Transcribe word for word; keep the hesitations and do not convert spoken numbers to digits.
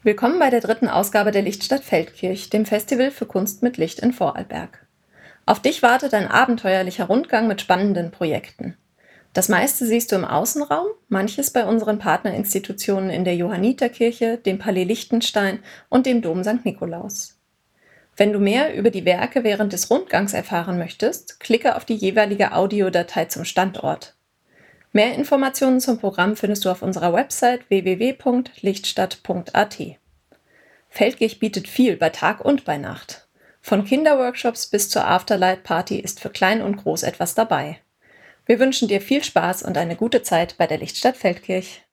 Willkommen bei der dritten Ausgabe der Lichtstadt Feldkirch, dem Festival für Kunst mit Licht in Vorarlberg. Auf dich wartet ein abenteuerlicher Rundgang mit spannenden Projekten. Das meiste siehst du im Außenraum, manches bei unseren Partnerinstitutionen in der Johanniterkirche, dem Palais Liechtenstein und dem Dom Sankt Nikolaus. Wenn du mehr über die Werke während des Rundgangs erfahren möchtest, klicke auf die jeweilige Audiodatei zum Standort. Mehr Informationen zum Programm findest du auf unserer Website w w w punkt lichtstadt punkt a t. Feldkirch bietet viel bei Tag und bei Nacht. Von Kinderworkshops bis zur Afterlight-Party ist für Klein und Groß etwas dabei. Wir wünschen dir viel Spaß und eine gute Zeit bei der Lichtstadt Feldkirch.